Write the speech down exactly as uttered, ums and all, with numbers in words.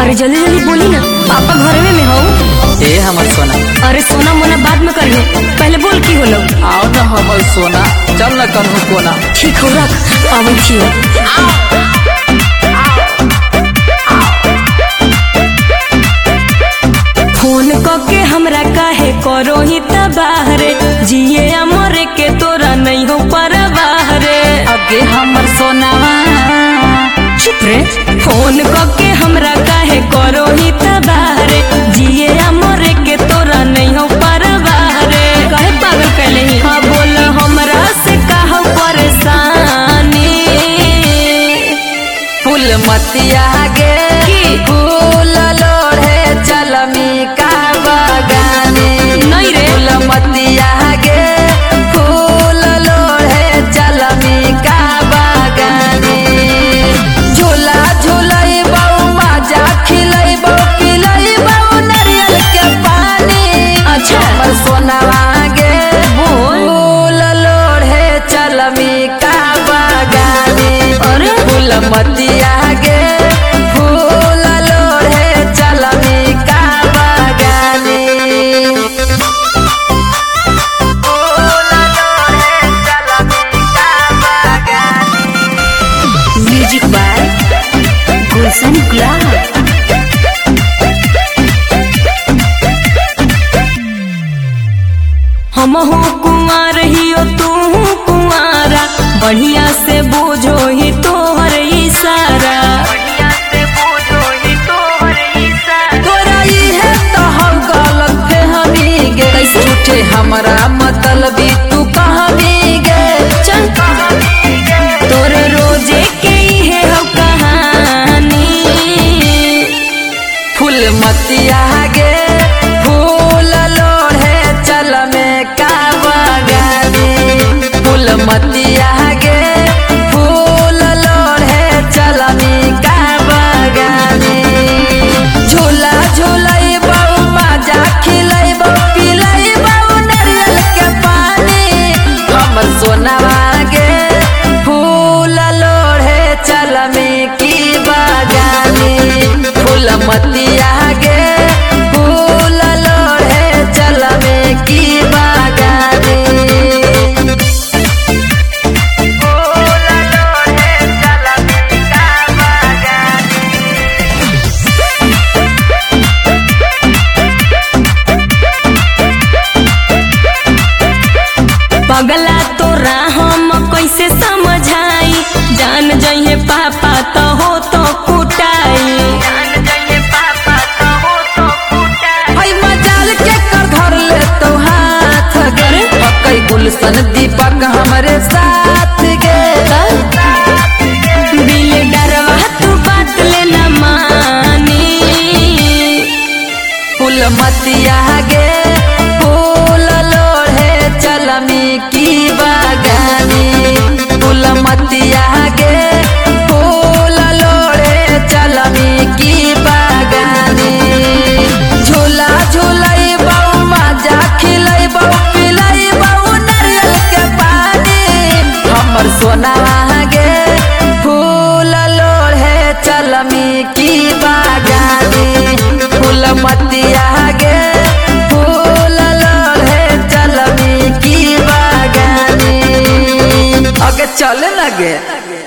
अरे जल्दी जल्दी बोली ना, पापा घर में में हो। ए हमर सोना, अरे सोना मोना बाद में करिए, पहले बोल की होलो। आओ न हमर सोना, चल न कन्हू कोना। ठीक हो रख, आवे छियो। फोन करके हमरा काहे करो ही तबाह रे, जिए अमरे के तोरा नहीं हो परवाह रे। अगे हमर सोनावा चुप रे, फोन करके हमरा काहे करो ही तबाह रे, जिए अमरे के तोरा नहीं हो परवाह रे। काहे पागल कैले ही, हाँ बोल हमरा से काहो परेशानी। फूल मतिया गे फूल लोढ़े चलमी का बगाने। नहीं रे, फूल मतिया गे फूल लोढ़े चलमी का बगाने। झूला झूलई बहु माजा खिलई बहु पिलई बहु नारियल के पानी। अच्छा हमर सोनावा गे बोल। फूल लोढ़े चलमी का बगाने। अरे फूल मतिया गे फूल लोढ़े चलमी का बगाने। फूल लोढ़े चलमी का बगाने। म्यूजिक बाय गुलशन गुलाब। हम हो कुंवर हियो तू कुंवारा, बढ़िया से बूझो ही तोहर इशारा। तोरा इहे तो हम गलत फहमी गे। कैसे? झूठे हमरा मतलबी तू कहमी गे। चल तोरे रोजे के इहे हो कहानी। फूल मतिया गे फूल लोढ़े चल में का बगाने। फूल मतिया गे फूल लोढ़े चल में का बगाने। झूला झूलई बहु माजा खिलई बहु पिलई बहु नारियल के पानी। हमर सोनावा गे फूल लोढ़े चल में की बगाने। फूल मतिया गे फूल लोढ़े चल में की बगाने। फूल लोढ़े चल में का बगाने। पगला तोरा हम कैसे समझाई, जान जाइए पापा तो हो तो कुटाई। हई मजाल के कर धर ले तो हाथ गे। हकई गुलशन दीपक हमरे साथ गे। दिल डरवा तू बात लेना मानी। फूल मतिया गे फूल लोढ़े चलमी की बगाने। फूल मतिया गे फूल लोढ़े चलमी की बगाने। झूला झूलई बहु माजा खिलई बहु पिलई बहु नारियल के पानी। हमर सोनावा गे फूल लोढ़े चलमी की बगाने। फूल मतिया गे फूल लोढ़े चलमी की बगाने। आगे चले लगे।